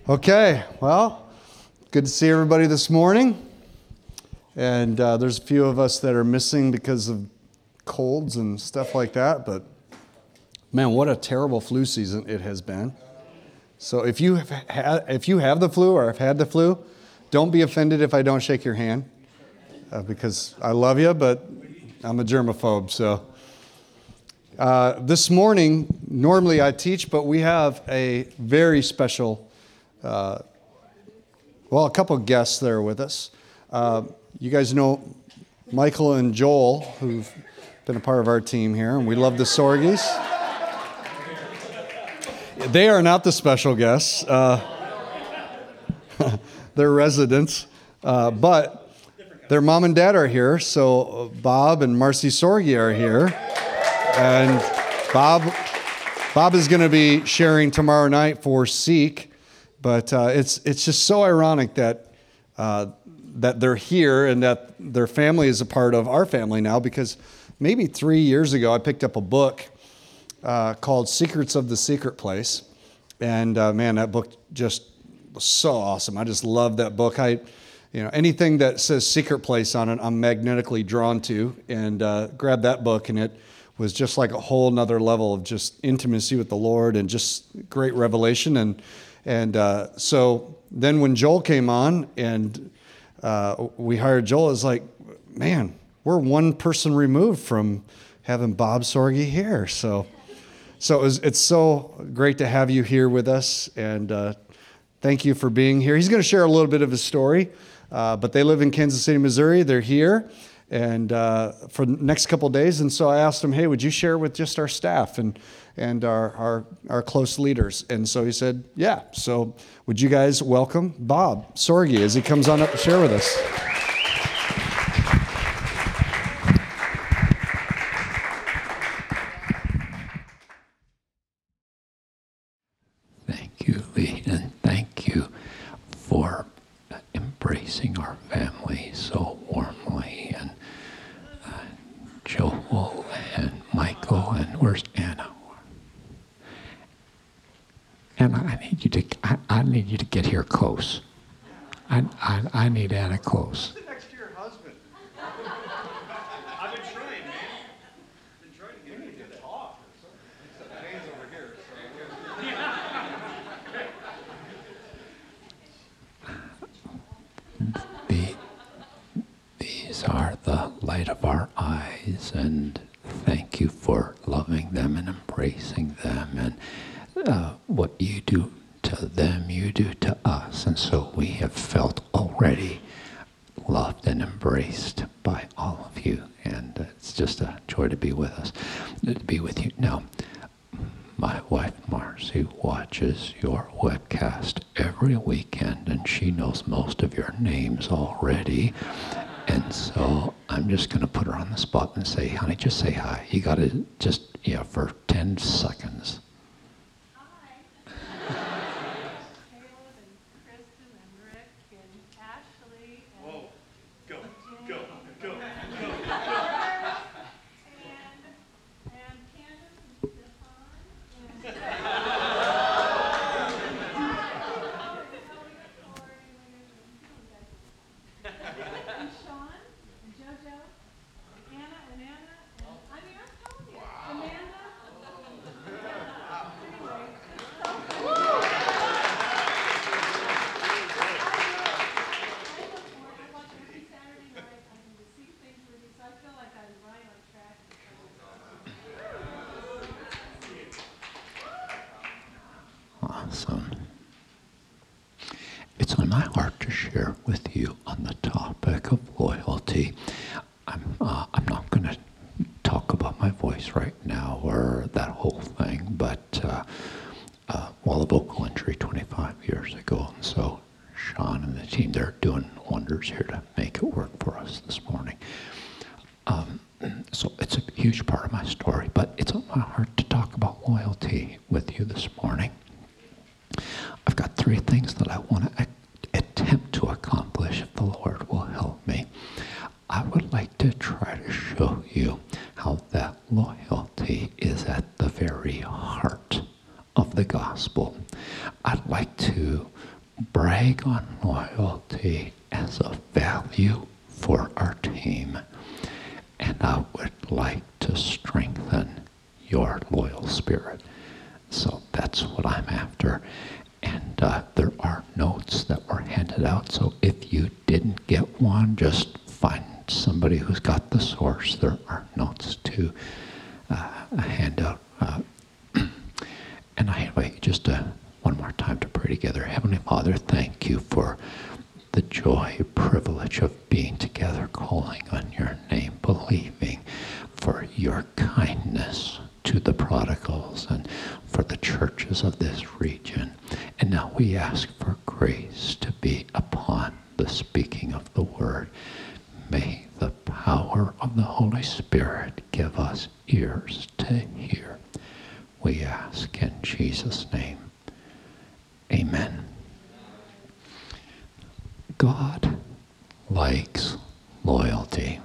Okay, well, good to see everybody this morning. And there's a few of us that are missing because of colds and stuff like that. But man, what a terrible flu season it has been. So if you have the flu or have had the flu, don't be offended if I don't shake your hand, because I love you, but I'm a germaphobe. So this morning, normally I teach, but we have a very special a couple of guests that are with us. You guys know Michael and Joel, who've been a part of our team here, and we love the Sorgies. They are not the special guests. They're residents. But their mom and dad are here, so Bob and Marcy Sorgi are here. And Bob is going to be sharing tomorrow night for Seek. But it's just so ironic that they're here and that their family is a part of our family now, because maybe 3 years ago I picked up a book called Secrets of the Secret Place. And man, that book just was so awesome. I just love that book. Anything that says Secret Place on it, I'm magnetically drawn to, and grabbed that book, and it was just like a whole nother level of just intimacy with the Lord and just great revelation. And so then when Joel came on and we hired Joel, it's like, man, we're one person removed from having Bob Sorgi here. So it's so great to have you here with us, and thank you for being here. He's going to share a little bit of his story, but they live in Kansas City, Missouri. They're here and for the next couple of days. And so I asked him, hey, would you share with just our staff and our close leaders? And so he said, yeah. So would you guys welcome Bob Sorgi as he comes on up to share with us? Thank you, Lee, and thank you for embracing our family so warmly. And Joel and Michael, and where's Anna? And I need you to get here close. I need Anna close. Sit next to your husband. I've been trying, man. I've been trying to get him to talk or something. Except Jane's over here. These are the light of our eyes, and thank you for loving them and embracing them, and what you do to them, you do to us. And so we have felt already loved and embraced by all of you, and it's just a joy to be with us, to be with you. Now, my wife Marcy watches your webcast every weekend, and she knows most of your names already. And so I'm just going to put her on the spot and say, honey, just say hi. You got to just, for 10 seconds. Hi. Caleb and Kristen and Rick and Ashley and Whoa. Go. and Candace and Stefan and Sean and JoJo and Anna and I'm telling you, Amanda. Anyway, so I watch every Saturday night. I can just see things with you, so I feel like I'm right on track. Awesome. It's on my heart to share with you on the topic of loyalty. I'm not going to talk about my voice right now or that whole thing, but a vocal injury 25 years ago, and so Sean and the team, they're doing wonders here to make it work for us this morning. So it's a huge part of my story, but it's on my heart to talk about loyalty with you this morning. I've got 3 things that I want to attempt to accomplish if the Lord will help me. I would like to try to show you how that loyalty is at the very heart of the gospel. I'd like to brag on loyalty as a value for our team. And I would like to strengthen your loyal spirit. So that's what I'm after. And there are notes that were handed out. So if you didn't get one, just find somebody who's got the source. There are notes to hand out. And I invite you just one more time to pray together. Heavenly Father, thank you for the joy, privilege of being together, calling on your name, believing for your kindness to the prodigals and for the churches of this region. And now we ask for grace to be upon the speaking of the word. May the power of the Holy Spirit give us ears to hear. We ask in Jesus' name. Amen. God likes loyalty.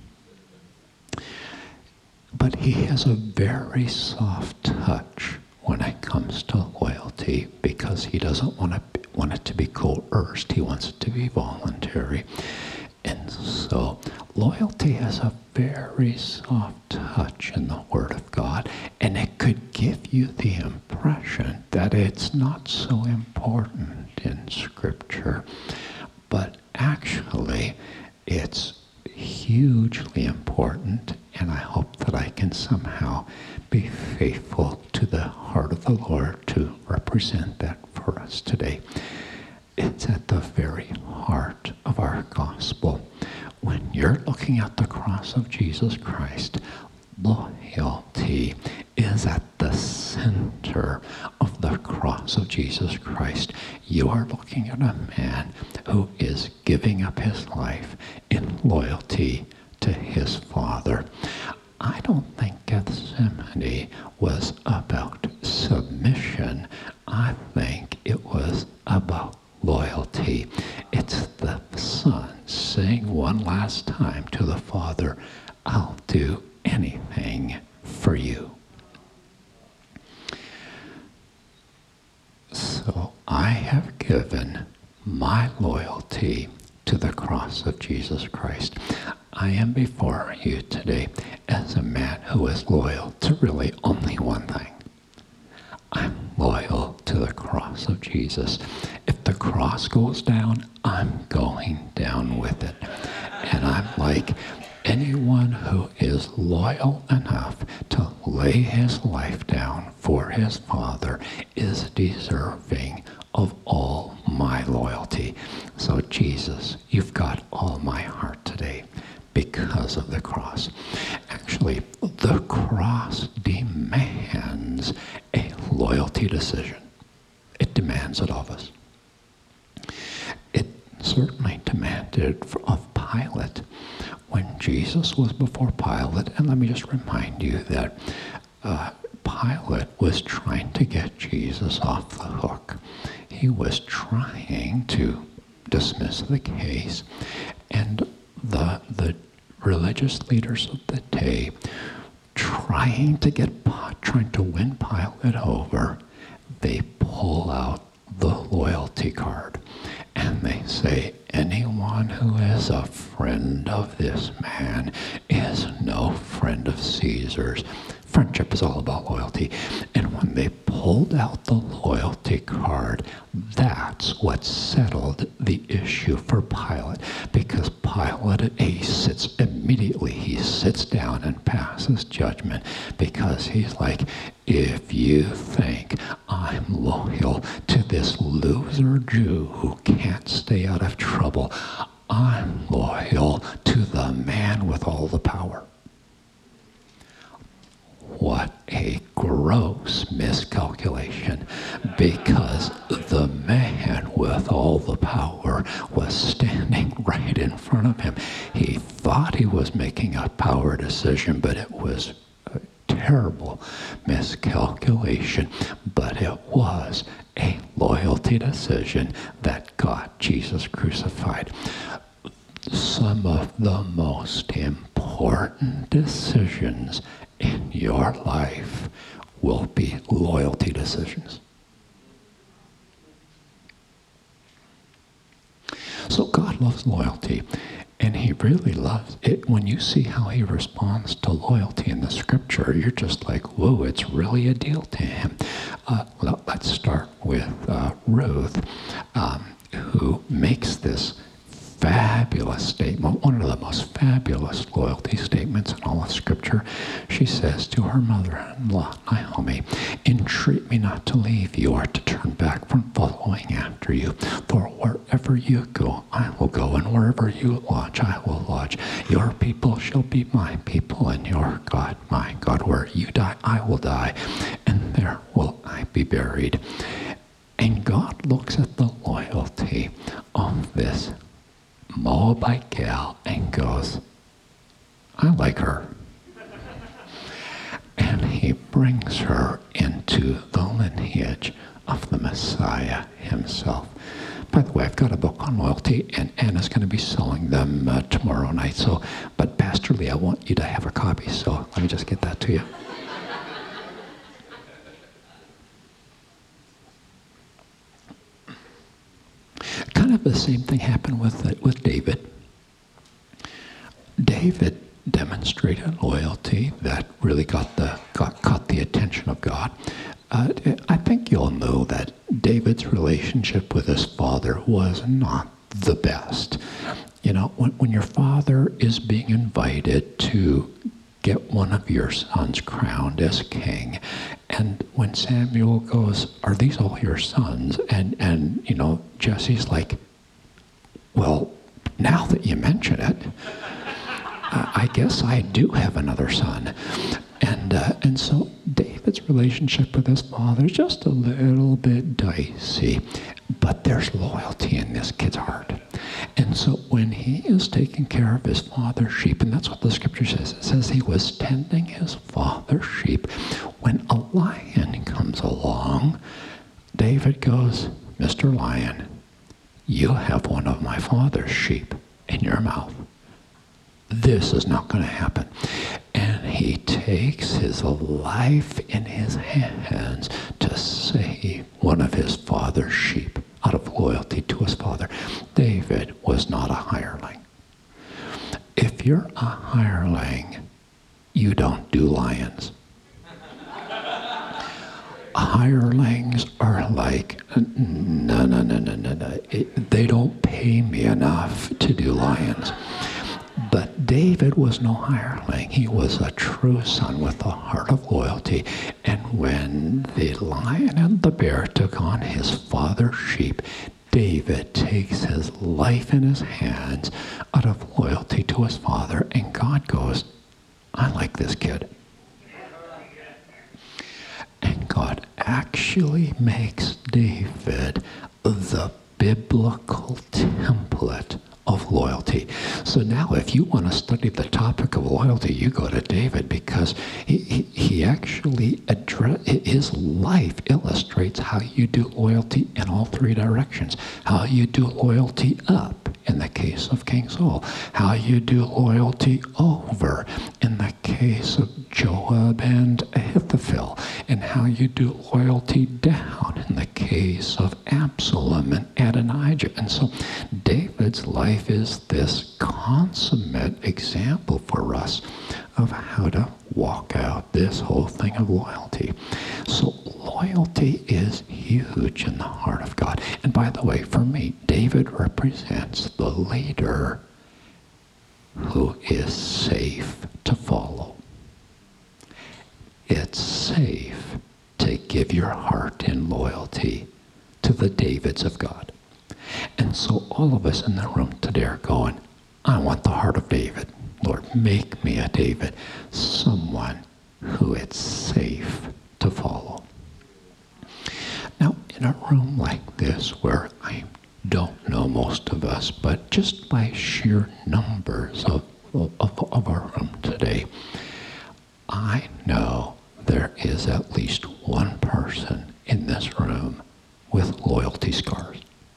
But he has a very soft touch when it comes to loyalty because he doesn't want it to be coerced. He wants it to be voluntary. And so loyalty has a very soft touch in the Word of God, and it could give you the impression that it's not so important in Scripture. But actually, it's hugely important, and I hope that I can somehow be faithful to the heart of the Lord to represent that for us today. It's at the very heart of our gospel. When you're looking at the cross of Jesus Christ, loyalty is at the center of the cross of Jesus Christ. You are looking at a man who is giving up his life in loyalty to his Father. I don't think Gethsemane was about submission. I think it was about loyalty. It's the Son saying one last time to the Father, I'll do anything for you. So I have given my loyalty to the cross of Jesus Christ. I am before you today as a man who is loyal to really only one thing. I'm loyal to the cross of Jesus. If the cross goes down, I'm going down with it. And I'm like anyone who is loyal enough to lay his life down for his Father is deserving of all my loyalty. So Jesus, you've got all my heart today because of the cross. Actually, the cross demands a loyalty decision. It demands it of us. It certainly demanded of Pilate when Jesus was before Pilate. And let me just remind you that Pilate was trying to get Jesus off the hook. He was trying to dismiss the case, and the religious leaders of the day trying to win Pilate over, they pull out the loyalty card and they say, anyone who is a friend of this man is no friend of Caesar's. Friendship is all about loyalty. And when they pulled out the loyalty card, that's what settled the issue for Pilate. Because Pilate, he sits down and passes judgment because he's like, if you think I'm loyal to this loser Jew who can't stay out of trouble, I'm loyal to the man with all the power. What a gross miscalculation, because the man with all the power was standing right in front of him. He thought he was making a power decision, but it was a terrible miscalculation. But it was a loyalty decision that got Jesus crucified. Some of the most important decisions in your life will be loyalty decisions. So God loves loyalty. And he really loves it. When you see how he responds to loyalty in the scripture, you're just like, whoa, it's really a deal to him. Well, let's start with Ruth, who makes this fabulous statement, one of the most fabulous loyalty statements in all of Scripture. She says to her mother-in-law, Naomi, "Entreat me not to leave you or to turn back from following after you. For wherever you go, I will go, and wherever you lodge, I will lodge. Your people shall be my people, and your God my God. Where you die, I will die, and there will I be buried." And God looks at the loyalty of this Moabite gal and goes, I like her. And he brings her into the lineage of the Messiah himself. By the way, I've got a book on loyalty, and Anna's going to be selling them tomorrow night. But Pastor Lee, I want you to have a copy, so let me just get that to you. Kind of the same thing happened with David. David demonstrated loyalty that really caught the attention of God. I think you'll know that David's relationship with his father was not the best. You know, when your father is being invited to get one of your sons crowned as king, and when Samuel goes, "Are these all your sons?" and you know, Jesse's like, "Well, now that you mention it, I guess I do have another son." And so David's relationship with his father is just a little bit dicey, but there's loyalty in this kid's heart. And so when he is taking care of his father's sheep, and that's what the scripture says, it says he was tending his father's sheep. When a lion comes along, David goes, "Mr. Lion, you have one of my father's sheep in your mouth. This is not going to happen." And he takes his life in his hands to save one of his father's sheep out of loyalty to his father. David was not a hireling. If you're a hireling, you don't do lions. Hirelings are like, no. They don't pay me enough to do lions. But David was no hireling. He was a true son with a heart of loyalty. And when the lion and the bear took on his father's sheep, David takes his life in his hands out of loyalty to his father. And God goes, "I like this kid." And God actually makes David the biblical template of loyalty. So now if you want to study the topic of loyalty, you go to David, because he actually his life illustrates how you do loyalty in all three directions. How you do loyalty up in the case of King Saul. How you do loyalty over in the case of Joab and Ahithophel. And how you do loyalty down in the case of Absalom and Adonijah. And so David's life is this consummate example for us of how to walk out this whole thing of loyalty. So loyalty is huge in the heart of God. And by the way, for me, David represents the leader who is safe to follow. It's safe to give your heart in loyalty to the Davids of God. And so all of us in the room today are going, I want the heart of David. Lord, make me a David, someone who it's safe to follow. Now, in a room like this, where I don't know most of us, but just by sheer numbers of our room today, I know there is at least one person in this room with loyalty scars.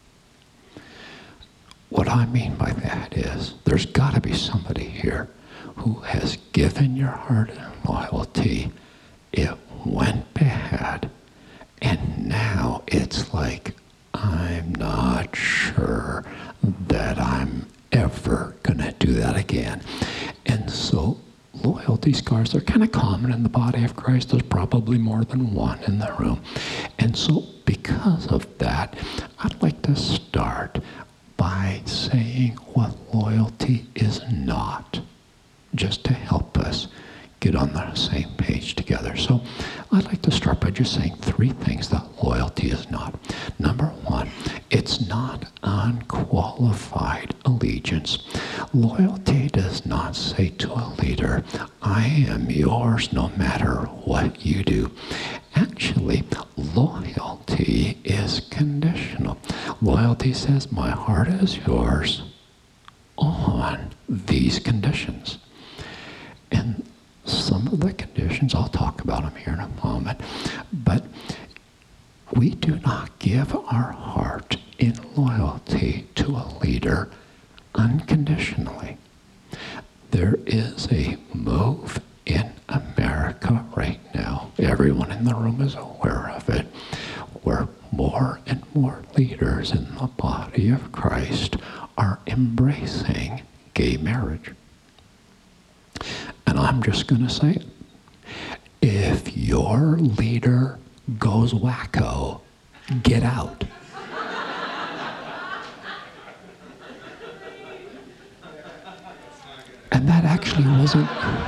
What I mean by that is there's got to be somebody here who has given your heart in loyalty. It went bad, and now it's like, I'm not sure sure that I'm ever going to do that again. And so loyalty scars are kind of common in the body of Christ. There's probably more than one in the room. And so because of that, I'd like to start by saying what loyalty is not, just to help us get on the same page together. So I'd like to start by just saying three things that loyalty is not. Number one, it's not unqualified allegiance. Loyalty does not say to a leader, I am yours no matter what you do. Actually, loyalty is conditional. Loyalty says, my heart is yours on these conditions. And some of the conditions, I'll talk about them here in a moment, but we do not give our heart in loyalty to a leader unconditionally. There is a move in America right now, everyone in the room is aware of it, where more and more leaders in the body of Christ are embracing gay marriage. And I'm just going to say it. If your leader goes wacko, get out. And that actually wasn't...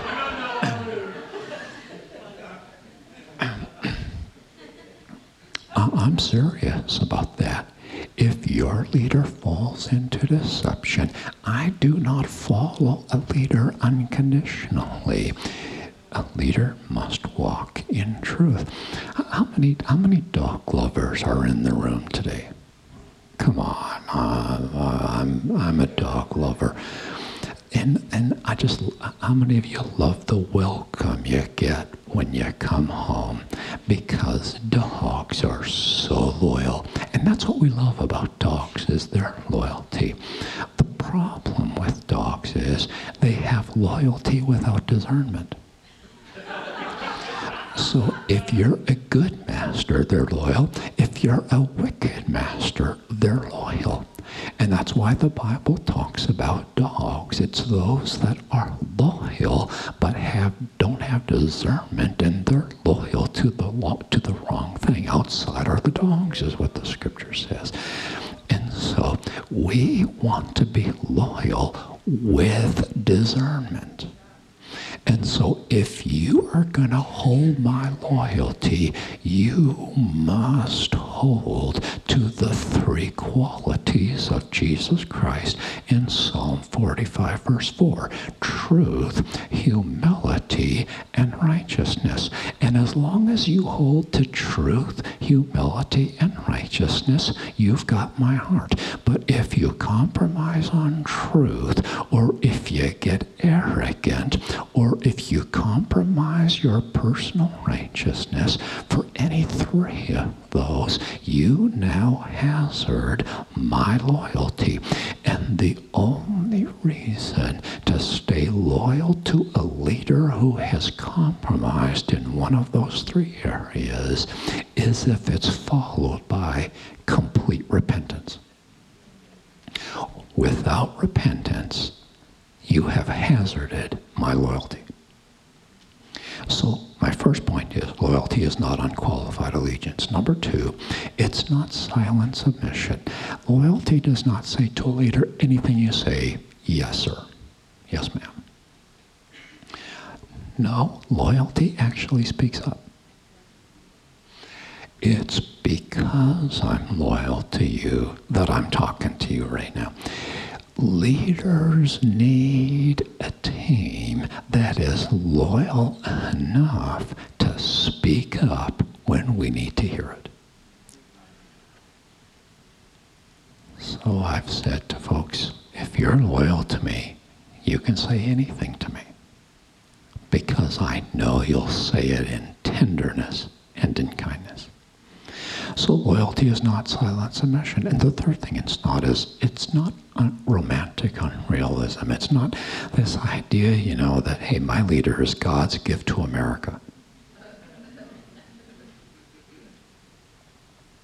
I'm serious about that. If your leader falls into deception, I do not follow a leader unconditionally. A leader must walk in truth. How many dog lovers are in the room today? Come on, I'm a dog lover. And I just, how many of you love the welcome you get when you come home? Because dogs are so loyal. And that's what we love about dogs, is their loyalty. The problem with dogs is they have loyalty without discernment. So if you're a good master, they're loyal. If you're a wicked master, they're loyal. And that's why the Bible talks about dogs. It's those that are loyal but don't have discernment, and they're loyal to the wrong thing. Outside are the dogs, is what the scripture says. And so we want to be loyal with discernment. And so if you are going to hold my loyalty, you must hold to the three qualities of Jesus Christ in Psalm 45, verse 4. Truth, humility, and righteousness. And as long as you hold to truth, humility, and righteousness, you've got my heart. But if you compromise on truth, or if you get arrogant, or if you compromise your personal righteousness for any three of those, you now hazard my loyalty. And the only reason to stay loyal to a leader who has compromised in one of those three areas is if it's followed by complete repentance. Without repentance, you have hazarded my loyalty. So my first point is loyalty is not unqualified allegiance. Number two, it's not silent submission. Loyalty does not say to a leader, anything you say, yes, sir. Yes, ma'am. No, loyalty actually speaks up. It's because I'm loyal to you that I'm talking to you right now. Leaders need a team that is loyal enough to speak up when we need to hear it. So I've said to folks, if you're loyal to me, you can say anything to me, because I know you'll say it in tenderness and in kindness. So loyalty is not silent submission. And the third thing it's not is, it's not romantic unrealism. It's not this idea, that, hey, my leader is God's gift to America.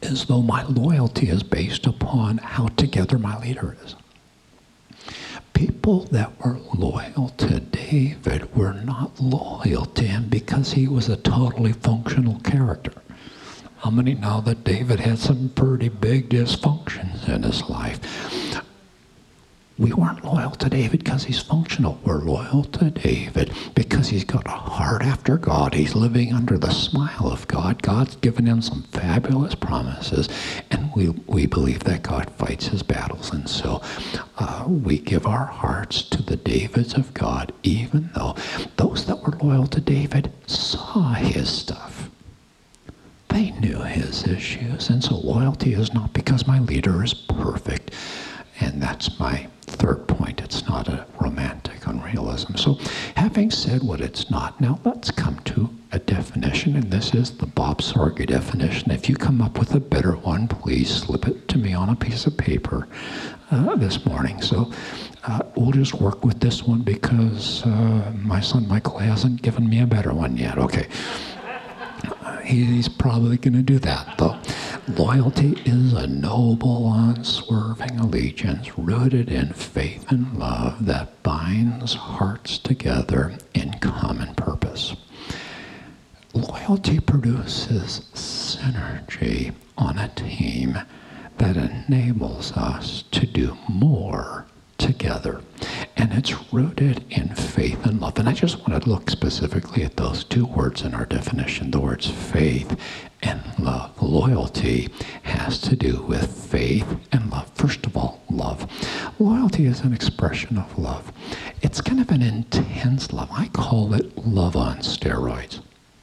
as though my loyalty is based upon how together my leader is. People that were loyal to David were not loyal to him because he was a totally functional character. How many know that David had some pretty big dysfunctions in his life? We weren't loyal to David because he's functional. We're loyal to David because he's got a heart after God. He's living under the smile of God. God's given him some fabulous promises, and we believe that God fights his battles. And so we give our hearts to the Davids of God, even though those that were loyal to David saw his stuff. They knew his issues, and so loyalty is not because my leader is perfect. And that's my third point. It's not a romantic unrealism. So having said what it's not, now let's come to a definition, and this is the Bob Sorge definition. If you come up with a better one, please slip it to me on a piece of paper this morning. So we'll just work with this one because my son Michael hasn't given me a better one yet. Okay. He's probably going to do that, though. Loyalty is a noble, unswerving allegiance rooted in faith and love that binds hearts together in common purpose. Loyalty produces synergy on a team that enables us to do more together. And it's rooted in faith and love. And I just want to look specifically at those two words in our definition, the words faith and love. Loyalty has to do with faith and love. First of all, love. Loyalty is an expression of love. It's kind of an intense love. I call it love on steroids.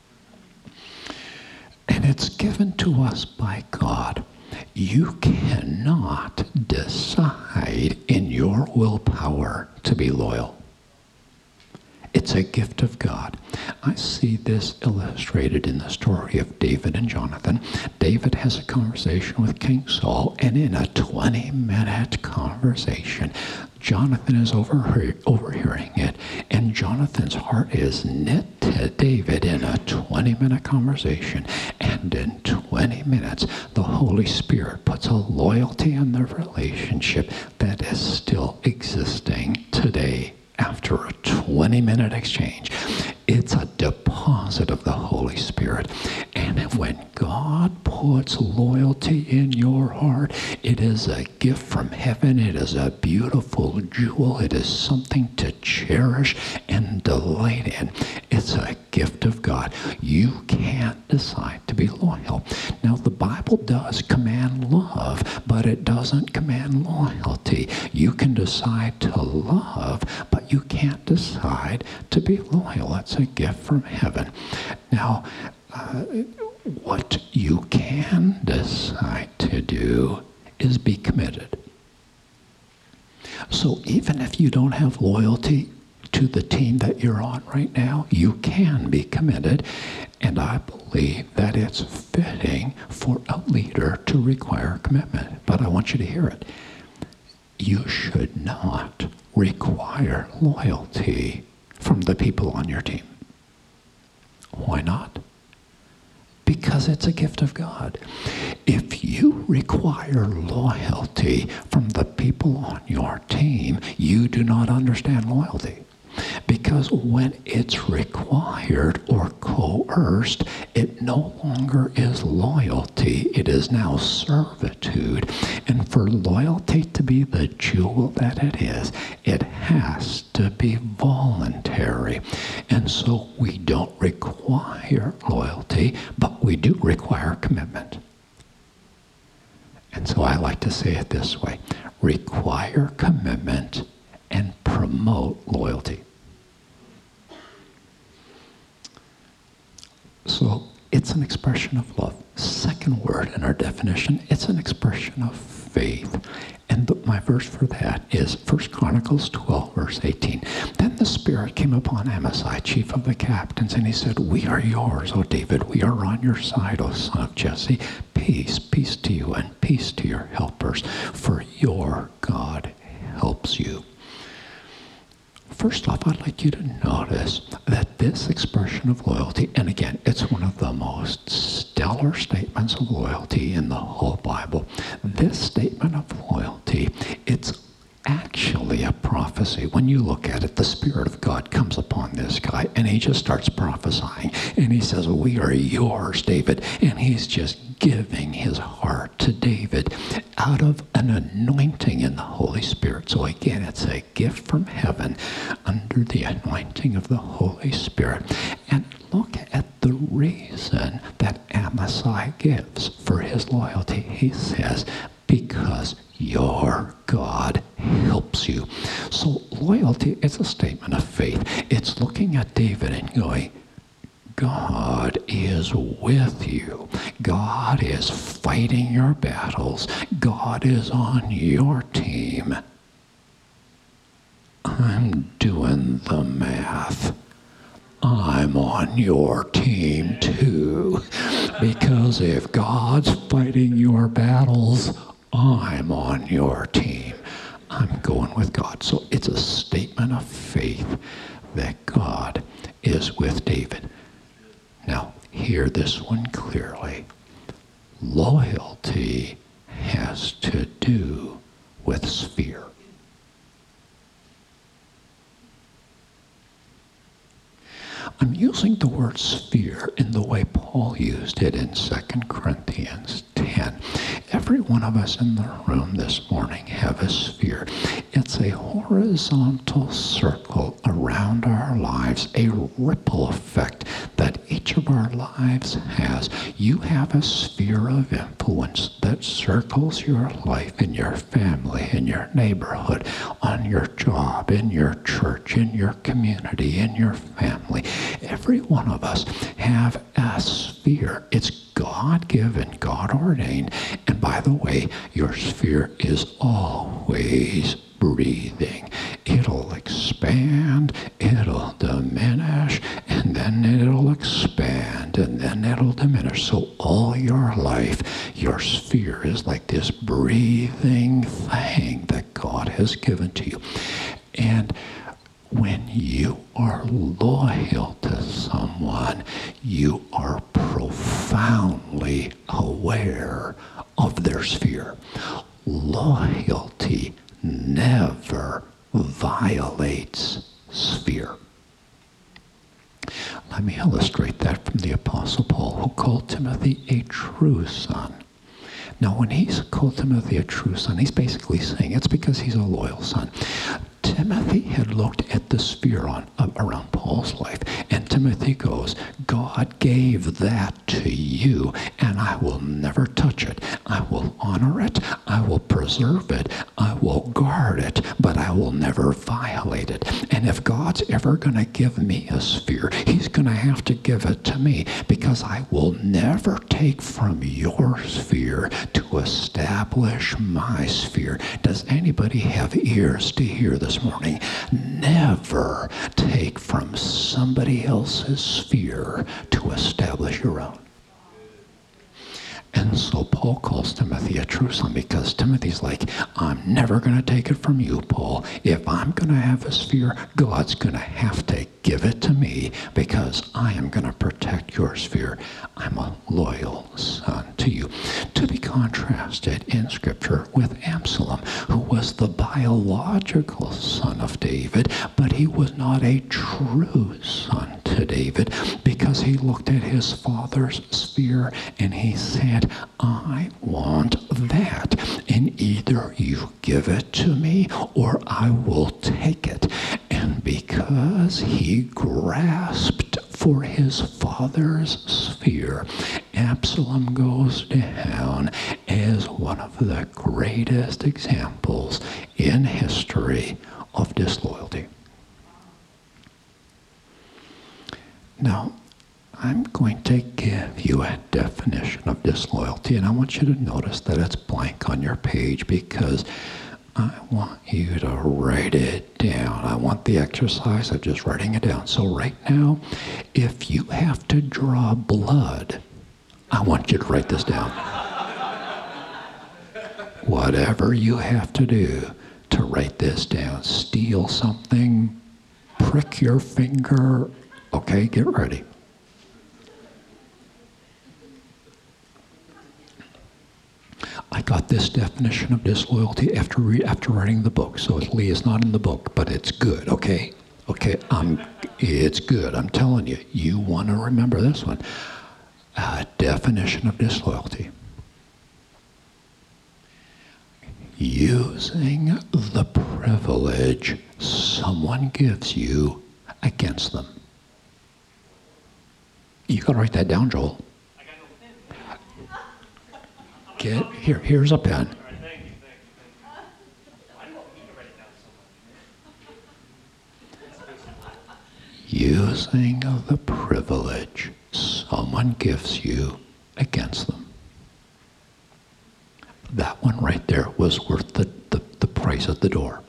And it's given to us by God. You cannot decide in your willpower to be loyal. It's a gift of God. I see this illustrated in the story of David and Jonathan. David has a conversation with King Saul, and in a 20-minute conversation, Jonathan is overhearing it, and Jonathan's heart is knit to David in a 20-minute conversation. And in 20 minutes, the Holy Spirit puts a loyalty in the relationship that is still existing today after a 20-minute exchange. It's a deposit of the Holy Spirit. And when God puts loyalty in your heart, it is a gift from heaven. It is a beautiful jewel. It is something to cherish and delight in. It's a gift of God. You can't decide to be loyal. Now, the Bible does command love, but it doesn't command loyalty. You can decide to love, but you can't decide to be loyal. It's a gift from heaven. Now, what you can decide to do is be committed. So even if you don't have loyalty to the team that you're on right now, you can be committed. And I believe that it's fitting for a leader to require commitment. But I want you to hear it. You should not require loyalty from the people on your team. Why not? Because it's a gift of God. If you require loyalty from the people on your team, you do not understand loyalty. Because when it's required or coerced, it no longer is loyalty. It is now servitude. And for loyalty to be the jewel that it is, it has to be voluntary. And so we don't require loyalty, but we do require commitment. And so I like to say it this way: require commitment and promote loyalty. So it's an expression of love. Second word in our definition, it's an expression of faith. And my verse for that is 1 Chronicles 12, verse 18. Then the Spirit came upon Amasai, chief of the captains, and he said, "We are yours, O David. We are on your side, O son of Jesse. Peace, peace to you, and peace to your helpers, for your God helps you." First off, I'd like you to notice that this expression of loyalty, and again, it's one of the most stellar statements of loyalty in the whole Bible. This statement of loyalty, it's actually a prophecy. When you look at it, the Spirit of God comes upon this guy, and he just starts prophesying. And he says, "We are yours, David." And he's just giving his heart to David out of an anointing in the Holy Spirit. So again, it's a gift from heaven under the anointing of the Holy Spirit. And look at the reason that Amasai gives for his loyalty. He says, "Because your God helps you." So loyalty is a statement of faith. It's looking at David and going, God is with you. God is fighting your battles. God is on your team. I'm doing the math. I'm on your team too. Because if God's fighting your battles, I'm on your team. I'm going with God. So it's a statement of faith that God is with David. Now, hear this one clearly. Loyalty has to do with sphere. I'm using the word sphere in the way Paul used it in 2 Corinthians 10. Every one of us in the room this morning have a sphere. It's a horizontal circle around our lives, a ripple effect that each of our lives has. You have a sphere of influence that circles your life, in your family, in your neighborhood, on your job, in your church, in your community, in your family. Every one of us have a sphere. It's God-given, God-ordained. And by the way, your sphere is always breathing. It'll expand, it'll diminish, and then it'll expand, and then it'll diminish. So all your life, your sphere is like this breathing thing that God has given to you. And when you are loyal to someone, you are profoundly aware of their sphere. Loyalty never violates sphere. Let me illustrate that from the Apostle Paul, who called Timothy a true son. Now, when he's called Timothy a true son, he's basically saying it's because he's a loyal son. Timothy had looked at the sphere around Paul's life, and Timothy goes, God gave that to you, and I will never touch it. I will honor it. I will preserve it. I will guard it, but I will never violate it. And if God's ever going to give me a sphere, he's going to have to give it to me, because I will never take from your sphere to establish my sphere. Does anybody have ears to hear this morning? Never take from somebody else's sphere to establish your own. And so Paul calls Timothy a true son, because Timothy's like, I'm never going to take it from you, Paul. If I'm going to have a sphere, God's going to have to give it to me, because I am going to protect your sphere. I'm a loyal son to you. To be contrasted in Scripture with Absalom, who was the biological son of David, but he was not a true son to David, because he looked at his father's sphere and he said, I want that, and either you give it to me or I will take it. And because he grasped for his father's sphere, Absalom goes down as one of the greatest examples in history of disloyalty. Now, I'm going to give you a definition of disloyalty, and I want you to notice that it's blank on your page, because I want you to write it down. I want the exercise of just writing it down. So right now, if you have to draw blood, I want you to write this down. Whatever you have to do to write this down, steal something, prick your finger. Okay, get ready. I got this definition of disloyalty after writing the book. So Lee is not in the book, but it's good, okay? Okay, it's good. I'm telling you, you want to remember this one. Definition of disloyalty. Using the privilege someone gives you against them. You got to write that down, Joel. Here's a pen. Using the privilege someone gives you against them. That one right there was worth the price at the door.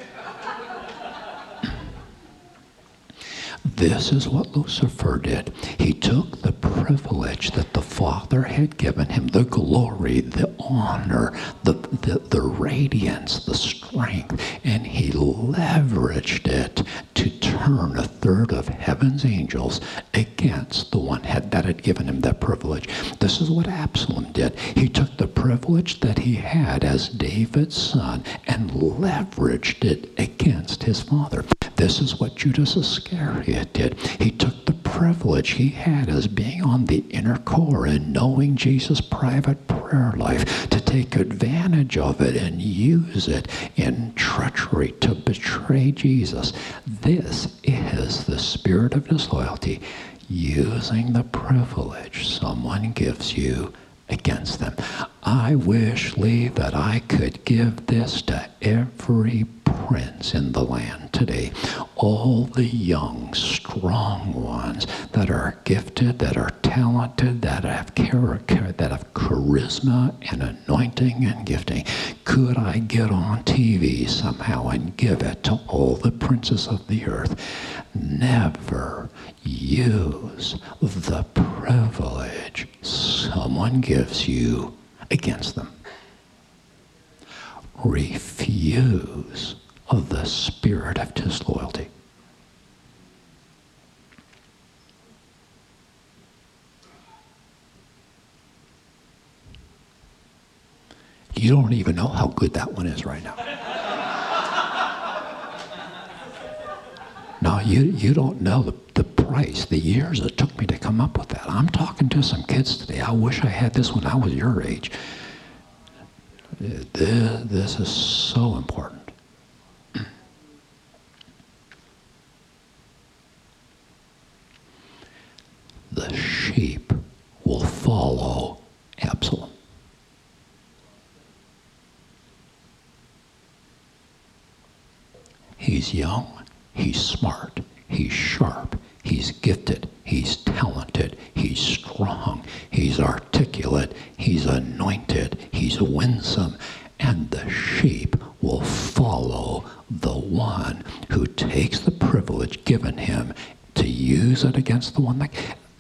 This is what Lucifer did. He took the privilege that the Father had given him, the glory, the honor, the radiance, the strength, and he leveraged it to turn a third of heaven's angels against the one that had given him that privilege. This is what Absalom did. He took the privilege that he had as David's son and leveraged it against his father. This is what Judas Iscariot did. He took the privilege he had as being on the inner core and knowing Jesus' private prayer life to take advantage of it and use it in treachery to betray Jesus. This is the spirit of disloyalty, using the privilege someone gives you against them. I wish, Lee, that I could give this to every prince in the land today. All the young, strong ones that are gifted, that are talented, that have character, that have charisma and anointing and gifting. Could I get on TV somehow and give it to all the princes of the earth? Never use the privilege someone gives you against them. Refuse of the spirit of disloyalty. You don't even know how good that one is right now. No, you don't know the price, the years it took me to come up with that. I'm talking to some kids today. I wish I had this when I was your age. This is so important. The sheep will follow Absalom. He's young, he's smart, he's sharp, he's gifted, he's talented, he's strong, he's articulate, he's anointed, he's winsome, and the sheep will follow the one who takes the privilege given him to use it against the one that...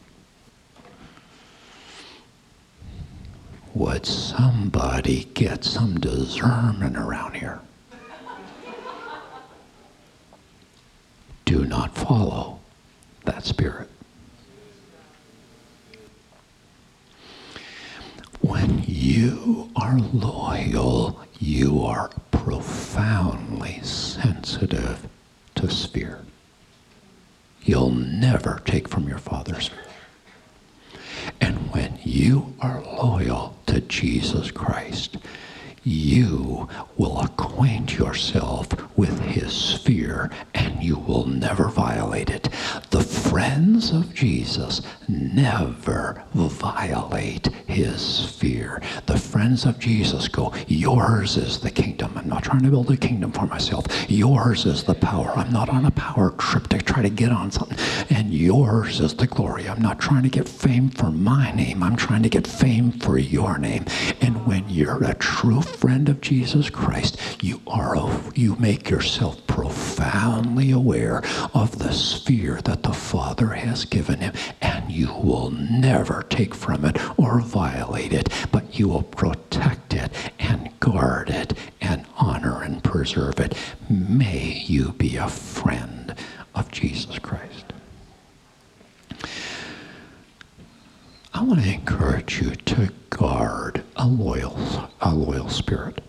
Would somebody get some discernment around here? Do not follow that spirit. When you are loyal, you are profoundly sensitive to sphere. You'll never take from your Father's spirit. And when you are loyal to Jesus Christ, you will acquaint yourself with his sphere and you will never violate it. The friends of Jesus never violate his sphere. The friends of Jesus go, yours is the kingdom. I'm not trying to build a kingdom for myself. Yours is the power. I'm not on a power trip to try to get on something. And yours is the glory. I'm not trying to get fame for my name. I'm trying to get fame for your name. And when you're a true friend of Jesus Christ, you make yourself profoundly aware of the sphere that the Father has given him, and you will never take from it or violate it, but you will protect it and guard it and honor and preserve it. May you be a friend of Jesus Christ. I want to encourage you to guard a loyal spirit.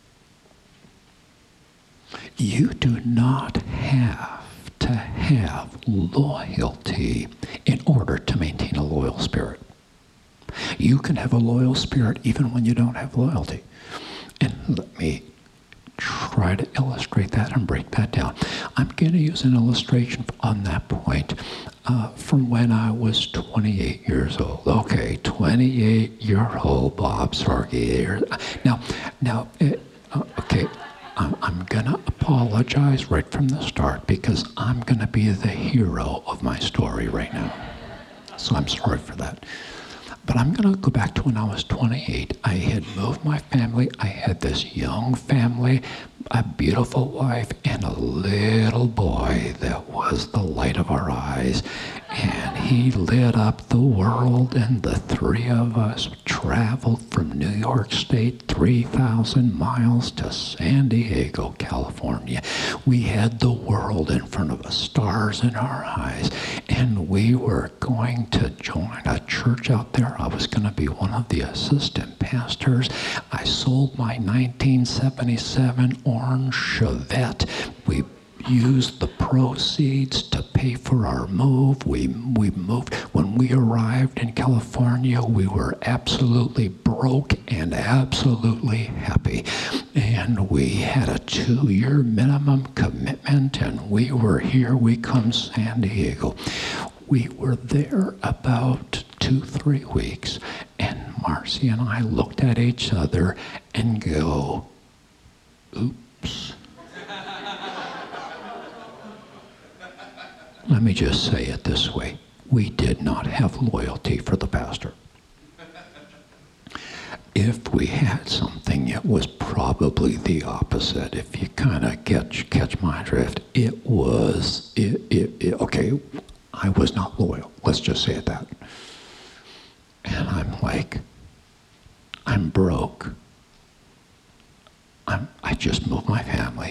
You do not have to have loyalty in order to maintain a loyal spirit. You can have a loyal spirit even when you don't have loyalty. And let me try to illustrate that and break that down. I'm going to use an illustration on that point from when I was 28 years old. Okay, 28-year-old Bob Sorge. Now, okay, I'm going to apologize right from the start because I'm going to be the hero of my story right now. So I'm sorry for that. But I'm going to go back to when I was 28. I had moved my family. I had this young family, a beautiful wife, and a little boy that was the light of our eyes. And he lit up the world, and the three of us traveled from New York State 3,000 miles to San Diego, California. We had the world in front of us, stars in our eyes, and we were going to join a church out there. I was going to be one of the assistant pastors. I sold my 1977 orange Chevette. We used the proceeds to pay for our move. We moved. When we arrived in California, we were absolutely broke and absolutely happy. And we had a 2-year minimum commitment, and we were here. We come San Diego. We were there about 2-3 weeks, and Marcy and I looked at each other and go, oops. Let me just say it this way. We did not have loyalty for the pastor. If we had something, it was probably the opposite. If you kind of catch my drift, okay, I was not loyal. Let's just say it that. And I'm like, I'm broke. I just moved my family.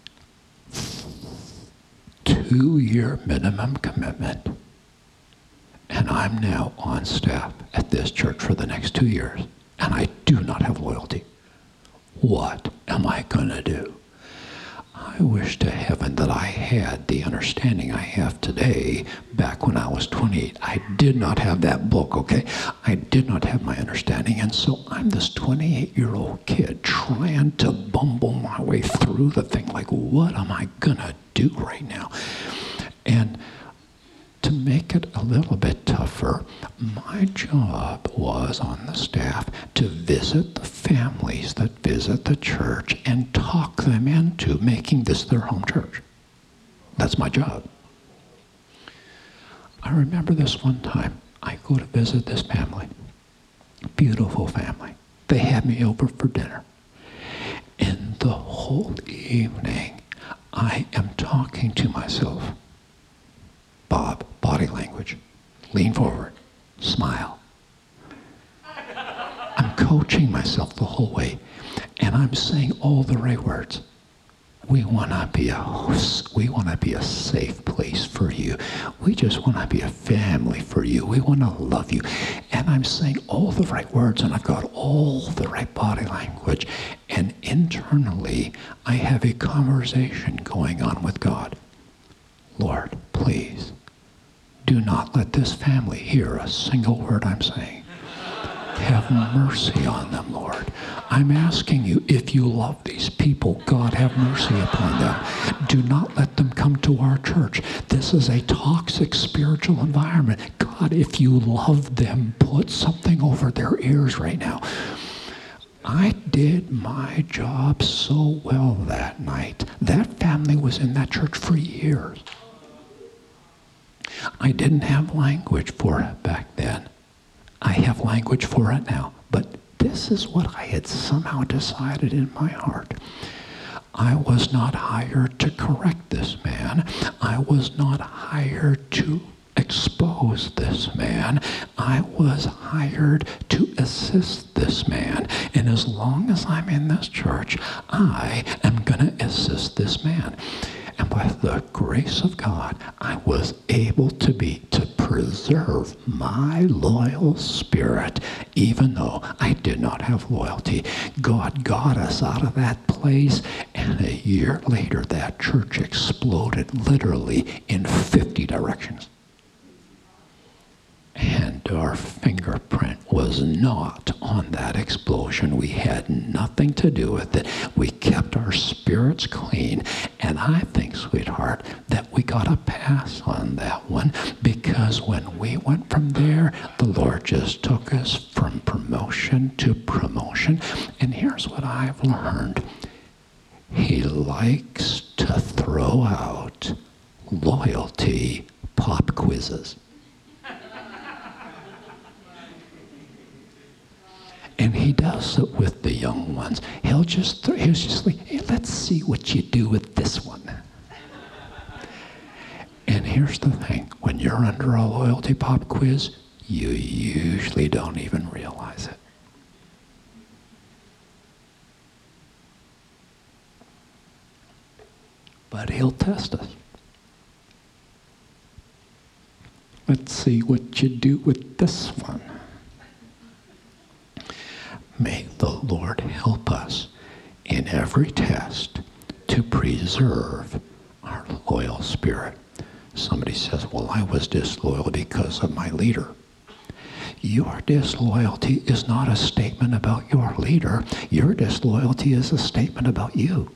2-year minimum commitment. And I'm now on staff at this church for the next 2 years. And I do not have loyalty. What am I going to do? I wish to heaven that I had the understanding I have today back when I was 28. I did not have that book, okay? I did not have my understanding. And so I'm this 28-year-old kid trying to bumble my way through the thing. Like, what am I going to do right now? And to make it a little bit tougher, my job was on the staff to visit the families that visit the church and talk them into making this their home church. That's my job. I remember this one time, I go to visit this family, beautiful family. They had me over for dinner. And the whole evening, I am talking to myself. Bob, body language, lean forward, smile. I'm coaching myself the whole way, and I'm saying all the right words. We want to be a host. We want to be a safe place for you. We just want to be a family for you. We want to love you. And I'm saying all the right words, and I've got all the right body language. And internally, I have a conversation going on with God. Lord, please, do not let this family hear a single word I'm saying. Have mercy on them, Lord. I'm asking you, if you love these people, God, have mercy upon them. Do not let them come to our church. This is a toxic spiritual environment. God, if you love them, put something over their ears right now. I did my job so well that night. That family was in that church for years. I didn't have language for it back then. I have language for it now. But this is what I had somehow decided in my heart. I was not hired to correct this man. I was not hired to expose this man. I was hired to assist this man. And as long as I'm in this church, I am going to assist this man. And by the grace of God, I was able to preserve my loyal spirit, even though I did not have loyalty. God got us out of that place, and a year later, that church exploded literally in 50 directions. And our fingerprint was not on that explosion. We had nothing to do with it. We kept our spirits clean. And I think, sweetheart, that we got a pass on that one, because when we went from there, the Lord just took us from promotion to promotion. And here's what I've learned. He likes to throw out loyalty pop quizzes. And he does it with the young ones. He'll just like, hey, let's see what you do with this one. And here's the thing. When you're under a loyalty pop quiz, you usually don't even realize it. But he'll test us. Let's see what you do with this one. May the Lord help us in every test to preserve our loyal spirit. Somebody says, well, I was disloyal because of my leader. Your disloyalty is not a statement about your leader. Your disloyalty is a statement about you.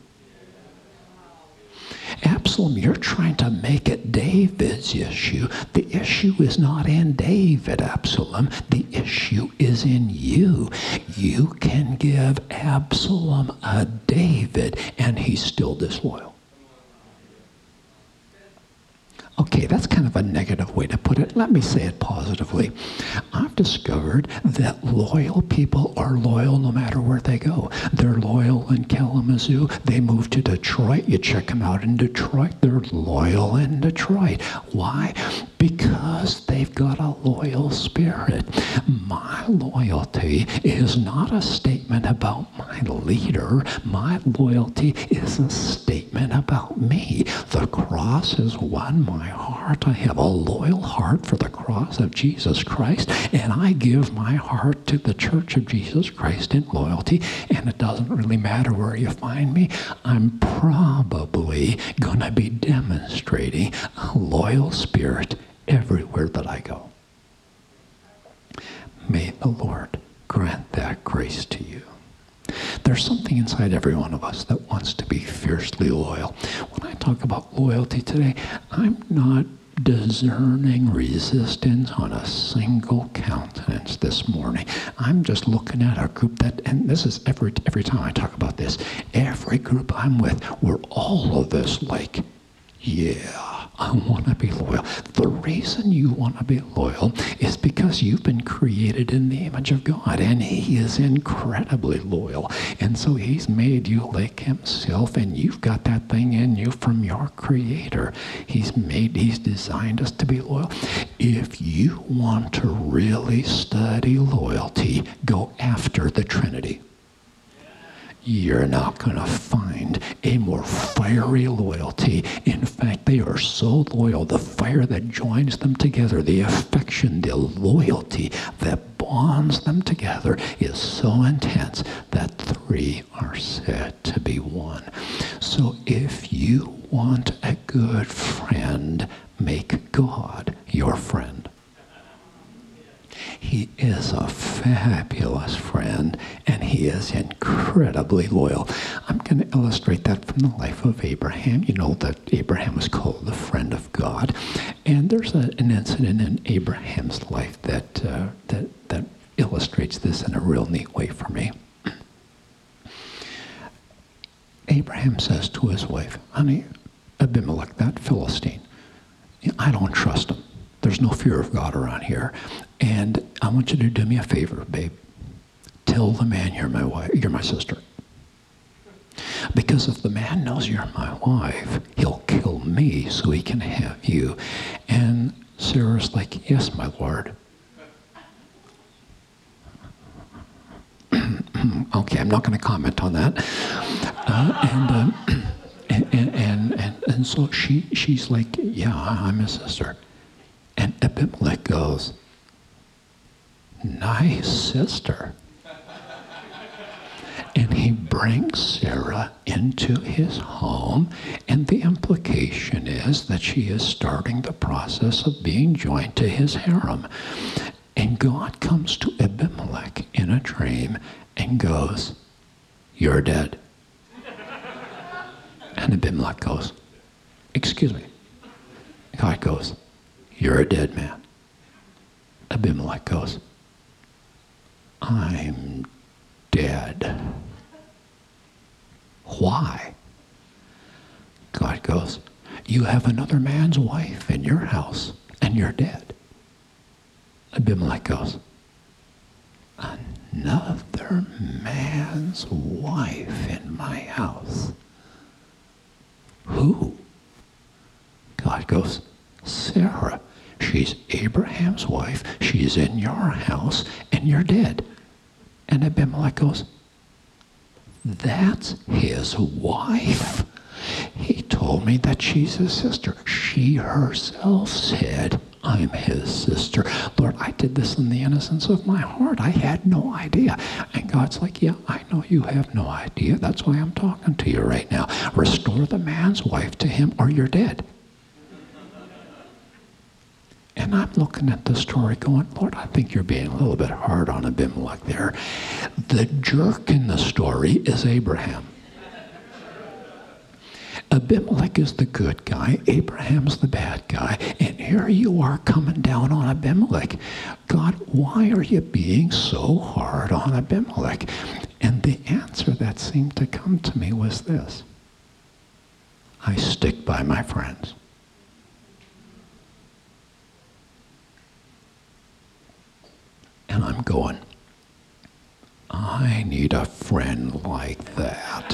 Absalom, you're trying to make it David's issue. The issue is not in David, Absalom. The issue is in you. You can give Absalom a David, and he's still disloyal. Okay, that's kind of a negative way to put it. Let me say it positively. I've discovered that loyal people are loyal no matter where they go. They're loyal in Kalamazoo. They move to Detroit. You check them out in Detroit. They're loyal in Detroit. Why? Because they've got a loyal spirit. My loyalty is not a statement about my leader. My loyalty is a statement about me. The cross has won my heart. I have a loyal heart for the cross of Jesus Christ, and I give my heart to the Church of Jesus Christ in loyalty, and it doesn't really matter where you find me. I'm probably going to be demonstrating a loyal spirit everywhere that I go. May the Lord grant that grace to you. There's something inside every one of us that wants to be fiercely loyal. When I talk about loyalty today, I'm not discerning resistance on a single countenance this morning. I'm just looking at a group that, and this is every time I talk about this, every group I'm with, we're all of us like, yeah, I want to be loyal. The reason you want to be loyal is because you've been created in the image of God, and He is incredibly loyal. And so He's made you like Himself, and you've got that thing in you from your Creator. He's designed us to be loyal. If you want to really study loyalty, go after the Trinity. You're not going to find a more fiery loyalty. In fact, they are so loyal. The fire that joins them together, the affection, the loyalty that bonds them together is so intense that three are said to be one. So if you want a good friend, make God your friend. He is a fabulous friend, and he is incredibly loyal. I'm going to illustrate that from the life of Abraham. You know that Abraham was called the friend of God, and there's an incident in Abraham's life that illustrates this in a real neat way for me. Abraham says to his wife, honey, Abimelech, that Philistine, I don't trust him. There's no fear of God around here. And I want you to do me a favor, babe. Tell the man you're my wife, you're my sister. Because if the man knows you're my wife, he'll kill me so he can have you. And Sarah's like, yes, my Lord. Okay, I'm not going to comment on that. And And so she's like, yeah, I'm his sister. And Abimelech goes, nice sister. And he brings Sarah into his home, and the implication is that she is starting the process of being joined to his harem. And God comes to Abimelech in a dream and goes, you're dead. And Abimelech goes, excuse me. God goes, you're a dead man. Abimelech goes, I'm dead. Why? God goes, you have another man's wife in your house and you're dead. Abimelech goes, another man's wife in my house? Who? God goes, Sarah. She's Abraham's wife. She's in your house and you're dead. And Abimelech goes, that's his wife. He told me that she's his sister. She herself said, I'm his sister. Lord, I did this in the innocence of my heart. I had no idea. And God's like, yeah, I know you have no idea. That's why I'm talking to you right now. Restore the man's wife to him or you're dead. And I'm looking at the story going, Lord, I think you're being a little bit hard on Abimelech there. The jerk in the story is Abraham. Abimelech is the good guy. Abraham's the bad guy. And here you are coming down on Abimelech. God, why are you being so hard on Abimelech? And the answer that seemed to come to me was this. I stick by my friends. And I'm going, I need a friend like that.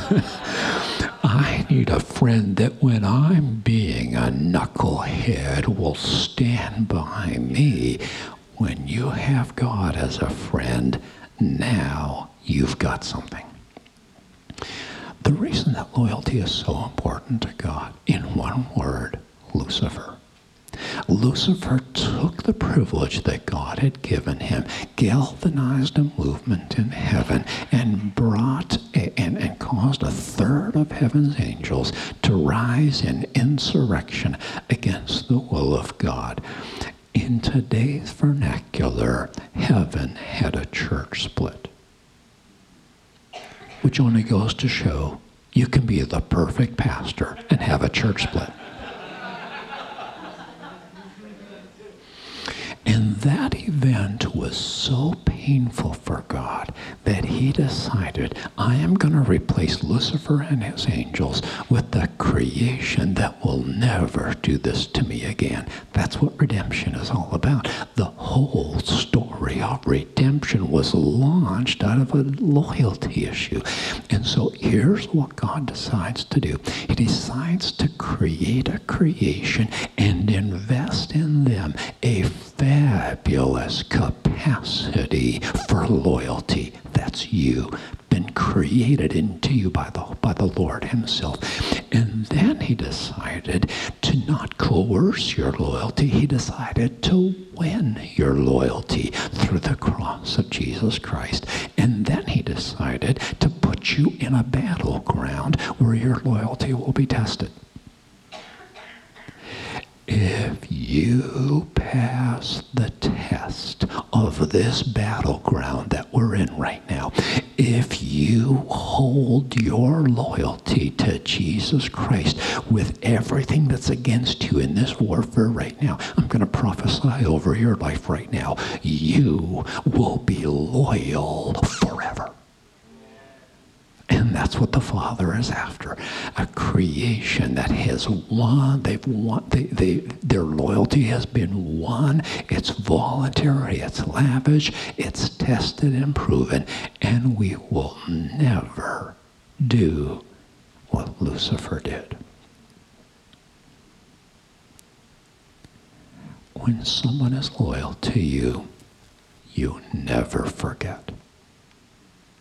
I need a friend that when I'm being a knucklehead will stand by me. When you have God as a friend, now you've got something. The reason that loyalty is so important to God, in one word, Lucifer. Lucifer took the privilege that God had given him, galvanized a movement in heaven, and brought and caused a third of heaven's angels to rise in insurrection against the will of God. In today's vernacular, heaven had a church split, which only goes to show you can be the perfect pastor and have a church split. And that event was so painful for God that he decided, I am going to replace Lucifer and his angels with the creation that will never do this to me again. That's what redemption is all about. The whole story of redemption was launched out of a loyalty issue. And so here's what God decides to do. He decides to create a creation and invest in them a fabulous capacity for loyalty. That's you, been created into you by the Lord himself. And then he decided to not coerce your loyalty. He decided to win your loyalty through the cross of Jesus Christ. And then he decided to put you in a battleground where your loyalty will be tested. If you pass the test of this battleground that we're in right now, if you hold your loyalty to Jesus Christ with everything that's against you in this warfare right now, I'm going to prophesy over your life right now, you will be loyal forever. And that's what the Father is after. A creation that has won. Their loyalty has been won. It's voluntary. It's lavish. It's tested and proven. And we will never do what Lucifer did. When someone is loyal to you, you never forget.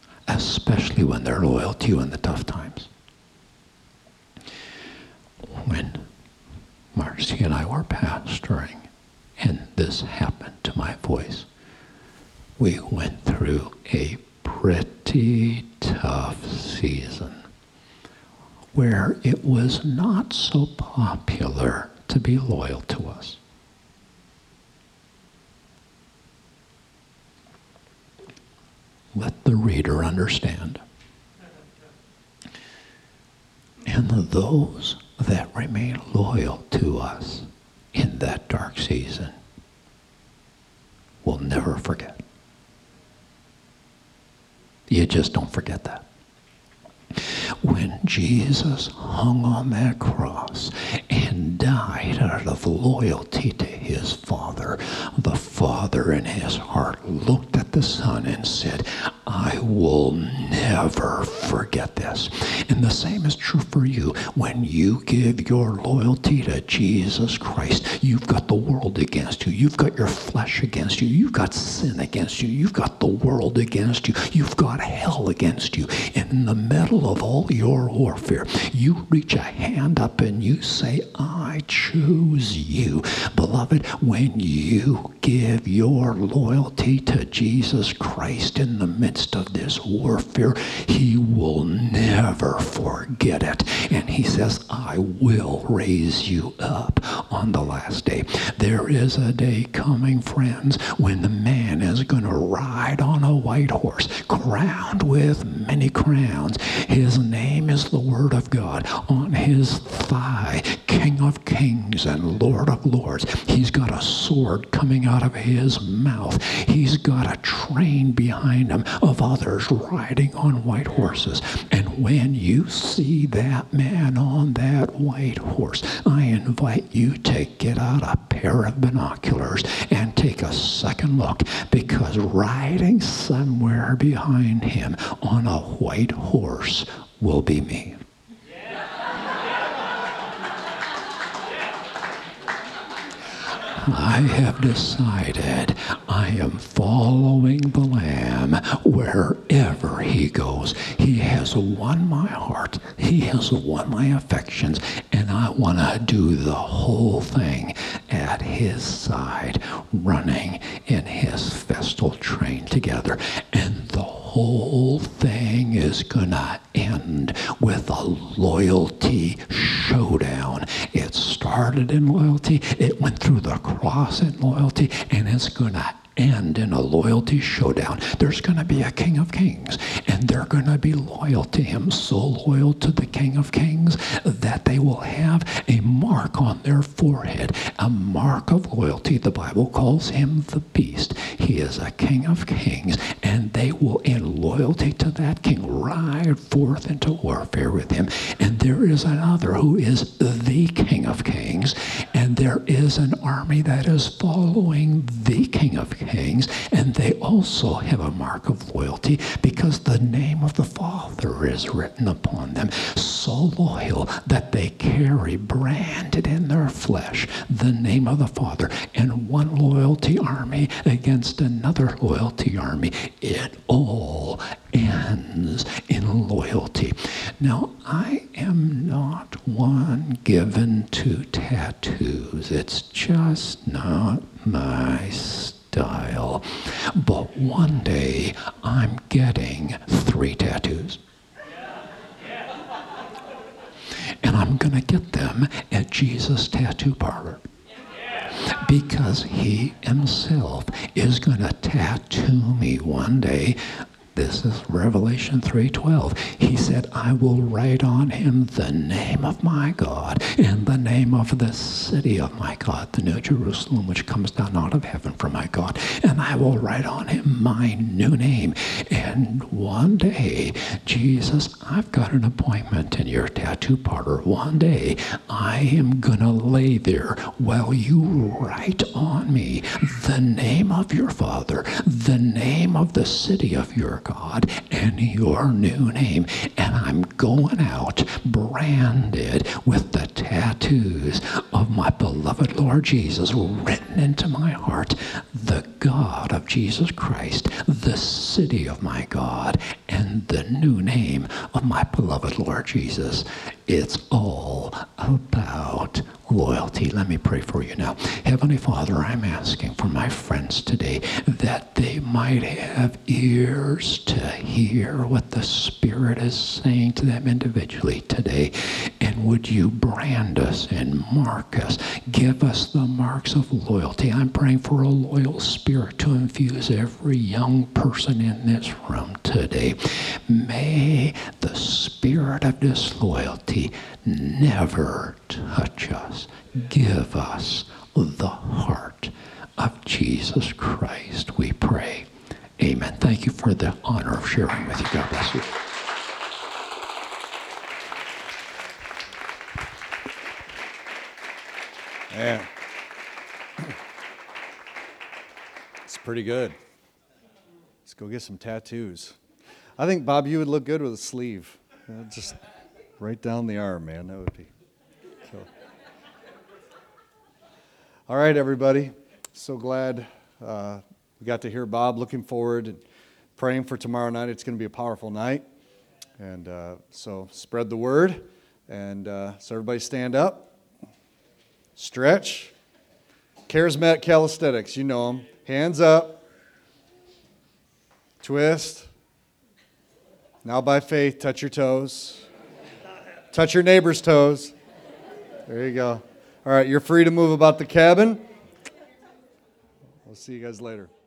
Especially when they're loyal to you in the tough times. Marcy and I were pastoring, and this happened to my voice. We went through a pretty tough season where it was not so popular to be loyal to us. Let the reader understand. And those that remain loyal to us in that dark season will never forget. You just don't forget that. When Jesus hung on that cross and died out of loyalty to his Father, the Father in his heart looked at the Son and said, I will never forget this. And the same is true for you. When you give your loyalty to Jesus Christ, you've got the world against you. You've got your flesh against you. You've got sin against you. You've got the world against you. You've got hell against you. And in the middle of all your warfare, you reach a hand up and you say, I choose you. Beloved, when you give your loyalty to Jesus Christ in the midst of this warfare, he will never forget it. And he says, I will raise you up on the last day. There is a day coming, friends, when the man is going to ride on a white horse, crowned with many crowns. His name is the Word of God. On his thigh, King of Kings and Lord of Lords. He's got a sword coming out of his mouth. He's got a train behind him of others riding on white horses. And when you see that man on that white horse, I invite you to get out a pair of binoculars and take a second look, because riding somewhere behind him on a white horse will be me. I have decided I am following the Lamb wherever he goes. He has won my heart. He has won my affections. And I want to do the whole thing at his side, running in his festal train together. And the whole thing is going to end with a loyalty showdown. It started in loyalty, it went through the cross in loyalty, and it's going to end in a loyalty showdown. There's going to be a King of Kings, and they're going to be loyal to him, so loyal to the King of Kings that they will have a mark on their forehead, a mark of loyalty. The Bible calls him the Beast. He is a King of Kings, and they will, in loyalty to that king, ride forth into warfare with him. And there is another who is the King of Kings, and there is an army that is following the King of Kings, and they also have a mark of loyalty because the name of the Father is written upon them. So loyal that they carry branded in their flesh the name of the Father. And one loyalty army against another loyalty army, it all ends in loyalty. Now, I am not one given to tattoos. It's just not my style. But one day, I'm getting 3 tattoos. And I'm going to get them at Jesus Tattoo Parlor, because he himself is going to tattoo me one day. This is Revelation 3:12. He said, I will write on him the name of my God and the name of the city of my God, the New Jerusalem, which comes down out of heaven from my God. And I will write on him my new name. And one day, Jesus, I've got an appointment in your tattoo parlor. One day, I am going to lay there while you write on me the name of your Father, the name of the city of your God, and your new name. And I'm going out branded with the tattoos of my beloved Lord Jesus written into my heart, the God of Jesus Christ, the city of my God, and the new name of my beloved Lord Jesus. It's all about loyalty. Let me pray for you now. Heavenly Father, I'm asking for my friends today that they might have ears to hear what the Spirit is saying to them individually today. And would you brand us and mark us? Give us the marks of loyalty. I'm praying for a loyal spirit to infuse every young person in this room today. May the spirit of disloyalty never touch us. Give us the heart of Jesus Christ, we pray. Amen. Thank you for the honor of sharing with you. God bless you. Man, it's pretty good. Let's go get some tattoos. I think, Bob, you would look good with a sleeve. Just right down the arm, man. That would be cool. All right, everybody. So glad we got to hear Bob. Looking forward and praying for tomorrow night. It's going to be a powerful night. And so spread the word. And so everybody stand up. Stretch. Charismatic calisthenics, you know them. Hands up. Twist. Now by faith, touch your toes. Touch your neighbor's toes. There you go. All right, you're free to move about the cabin. We'll see you guys later.